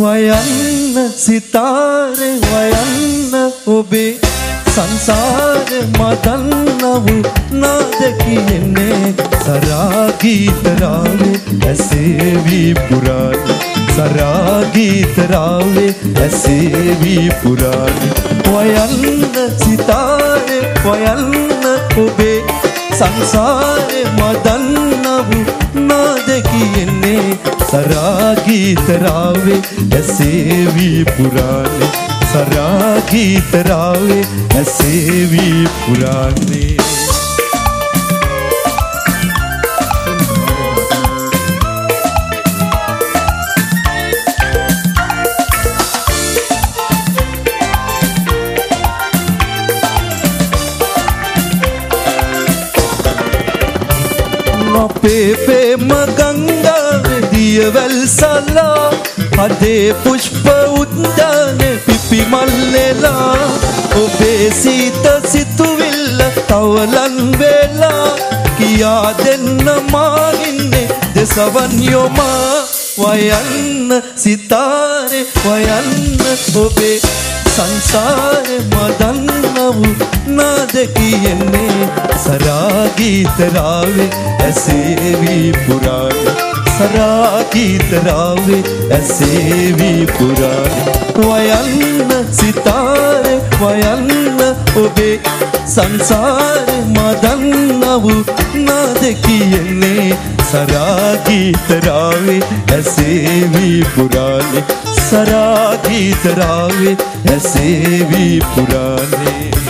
වයන්න සිතාරේ වයන්න ඔබේ සංසාරේ මදන්නව නාද කියන්නේ සරාගීතරාවේ ඇසේවි පුරාණි සරාගීතරාවේ ඇසේවි පුරාණි වයන්න සිතාරේ වයන්න ඔබේ සංසාරේ මදන්නව නාද කියන්නේ සරාගීතරාවේ ඇසේවි පුරාණි සරාගීතරාවේ ඇසේවි පුරාණි पेपे मगंगा दियवल सला हदे पुष्प उद्यान पिपि मल्लेला ओबे सीत सितुविल्ल तवलन वेला किया දෙන්න මානින්නේ දසවන් යොමා වයන්න සිතාරේ වයන්න ඔබේ සංසාරේ මදන්නව නාද කියන්නේ සරාගීතරාවේ ඇසේවි පුරාණි සරාගීතරාවේ ඇසේවි පුරාණි වයන්න සිතාරේ වයන්න ඔබේ සංසාරේ මදන්නව නාද කියන්නේ සරාගීතරාවේ ඇසේවි පුරාණි සරාගීතරාවේ ඇසේවි පුරාණි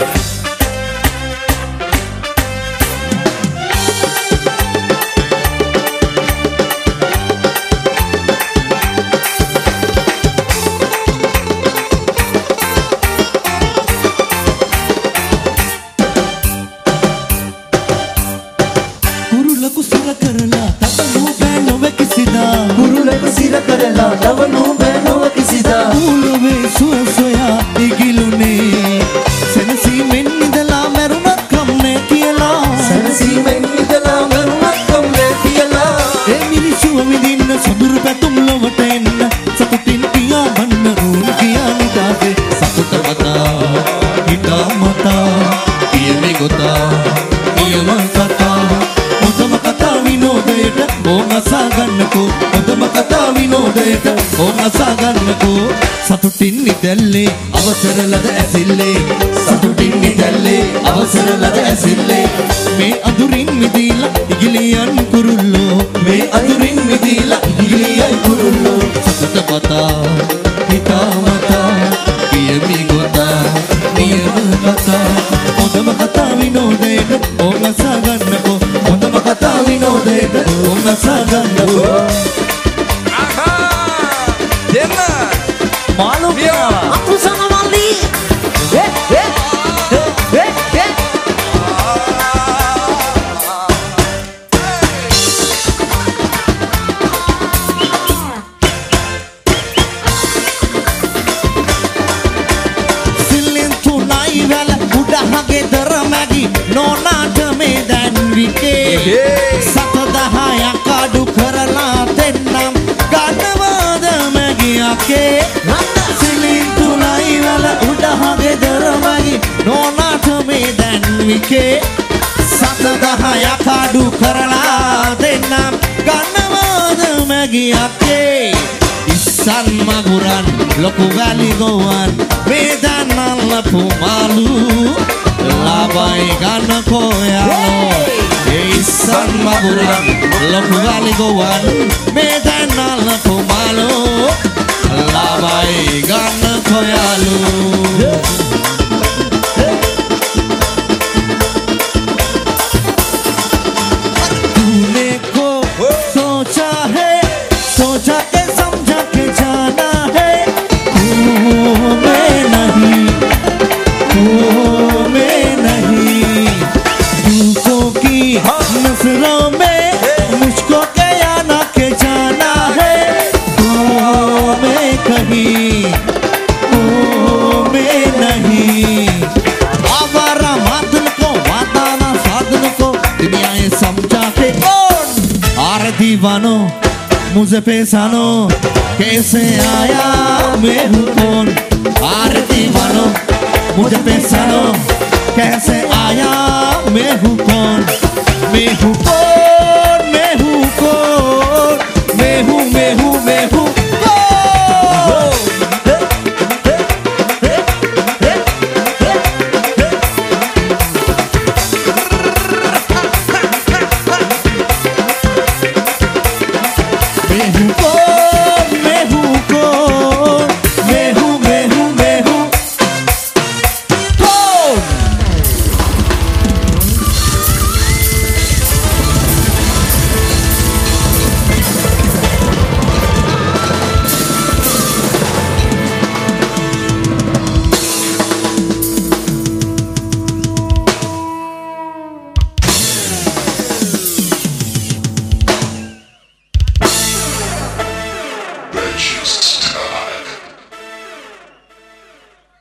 සතුටින් නිදැල්ලේ අවසර ලද ඇසිල්ලේ සතුටින් නිදැල්ලේ අවසර ලද ඇසිල්ලේ මේ අඳුරින් මිදීලා ඉගිලියන් කුරුල්ලෝ මේ අඳුරින් මිදීලා ඉගිලියන් කුරුල්ලෝ සතුට පතා හිතා මතා කියමි ගොතා නියම කතා හොඳම කතා විනෝදයට ඕන සාගන්නකෝ හොඳම කතා විනෝදයට ඕන සාගන්නකෝ සතදහයක් අඩු කරලා දෙන්නම් ගන්නවාද මැගියක්ේ ඉස්සන් මගුරන් ලොකු වැලි ගොවන් මේ දන්නල්ලපු මාලු ලාබයි ගන්න කොයාලෝ ඉස්සන් මගුරන් ලොකු වැලි ගොවන් මේ දන්නල්ලපු මාලු ලාබයි ගන්න කොයාලෝ Divano, Muze Pesano कैसे आया मैं हूँ कौन, आरती मानो मुझ पे सनो, कैसे आया मैं हूँ कौन, मैं हूँ कौन।